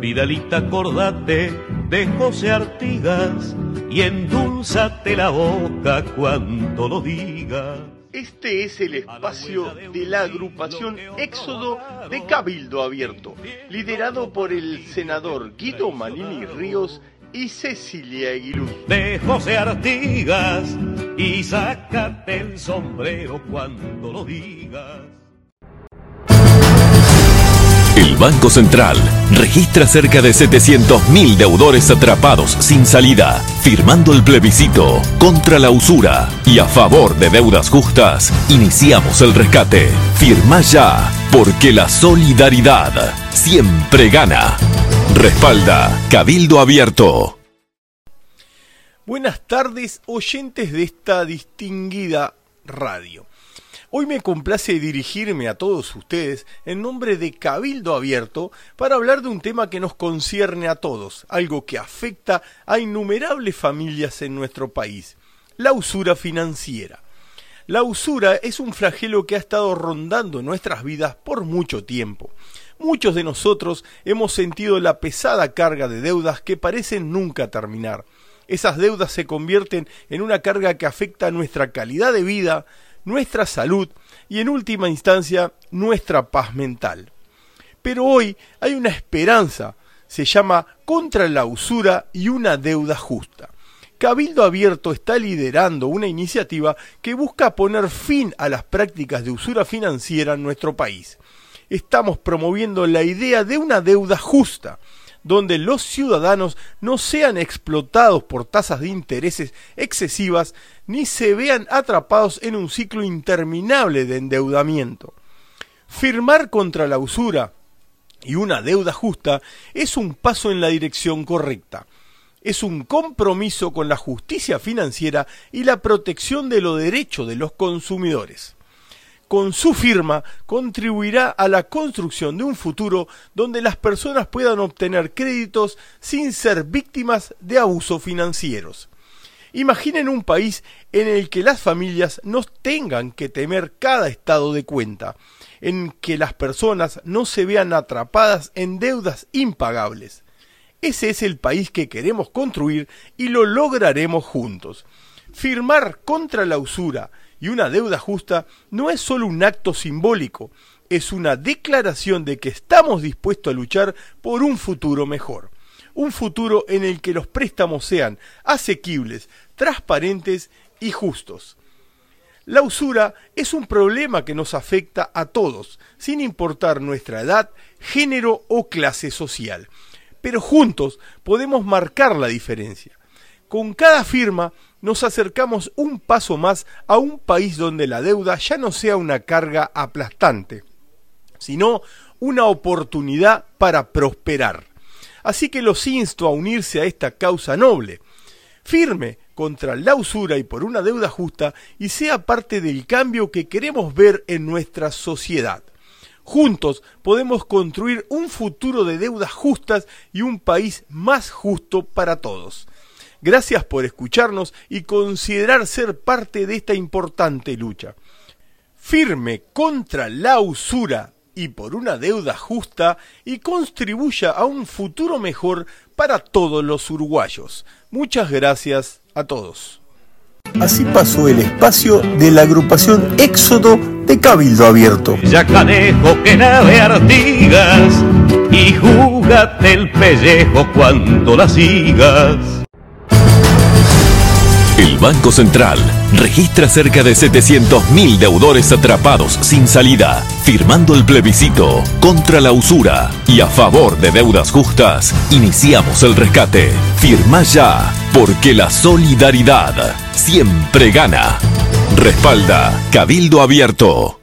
Vidalita, acordate de José Artigas y endulzate la boca cuando lo digas. Este es el espacio de la agrupación Éxodo de Cabildo Abierto, liderado por el senador Guido Manini Ríos y Cecilia Aguiluz. De José Artigas y sácate el sombrero cuando lo digas. El Banco Central registra cerca de 700.000 deudores atrapados sin salida, firmando el plebiscito contra la usura y a favor de deudas justas. Iniciamos el rescate. Firma ya, porque la solidaridad siempre gana. Respalda Cabildo Abierto. Buenas tardes, oyentes de esta distinguida radio. Hoy me complace dirigirme a todos ustedes en nombre de Cabildo Abierto para hablar de un tema que nos concierne a todos, algo que afecta a innumerables familias en nuestro país: la usura financiera. La usura es un flagelo que ha estado rondando en nuestras vidas por mucho tiempo. Muchos de nosotros hemos sentido la pesada carga de deudas que parecen nunca terminar. Esas deudas se convierten en una carga que afecta a nuestra calidad de vida, nuestra salud y en última instancia nuestra paz mental. Pero hoy hay una esperanza, se llama Contra la Usura y una Deuda Justa. Cabildo Abierto está liderando una iniciativa que busca poner fin a las prácticas de usura financiera en nuestro país. Estamos promoviendo la idea de una deuda justa, donde los ciudadanos no sean explotados por tasas de intereses excesivas ni se vean atrapados en un ciclo interminable de endeudamiento. Firmar contra la usura y una deuda justa es un paso en la dirección correcta. Es un compromiso con la justicia financiera y la protección de los derechos de los consumidores. Con su firma contribuirá a la construcción de un futuro donde las personas puedan obtener créditos sin ser víctimas de abusos financieros. Imaginen un país en el que las familias no tengan que temer cada estado de cuenta, en que las personas no se vean atrapadas en deudas impagables. Ese es el país que queremos construir y lo lograremos juntos. Firmar contra la usura y una deuda justa no es solo un acto simbólico, es una declaración de que estamos dispuestos a luchar por un futuro mejor. Un futuro en el que los préstamos sean asequibles, transparentes y justos. La usura es un problema que nos afecta a todos, sin importar nuestra edad, género o clase social. Pero juntos podemos marcar la diferencia. Con cada firma nos acercamos un paso más a un país donde la deuda ya no sea una carga aplastante, sino una oportunidad para prosperar. Así que los insto a unirse a esta causa noble. Firme contra la usura y por una deuda justa y sea parte del cambio que queremos ver en nuestra sociedad. Juntos podemos construir un futuro de deudas justas y un país más justo para todos. Gracias por escucharnos y considerar ser parte de esta importante lucha. Firme contra la usura y por una deuda justa y contribuya a un futuro mejor para todos los uruguayos. Muchas gracias a todos. Así pasó el espacio de la agrupación Éxodo de Cabildo Abierto. Ya canejo que nave Artigas y júgate el pellejo cuando la sigas. El Banco Central registra cerca de 700.000 deudores atrapados sin salida, firmando el plebiscito contra la usura y a favor de deudas justas. Iniciamos el rescate. Firma ya, porque la solidaridad siempre gana. Respalda Cabildo Abierto.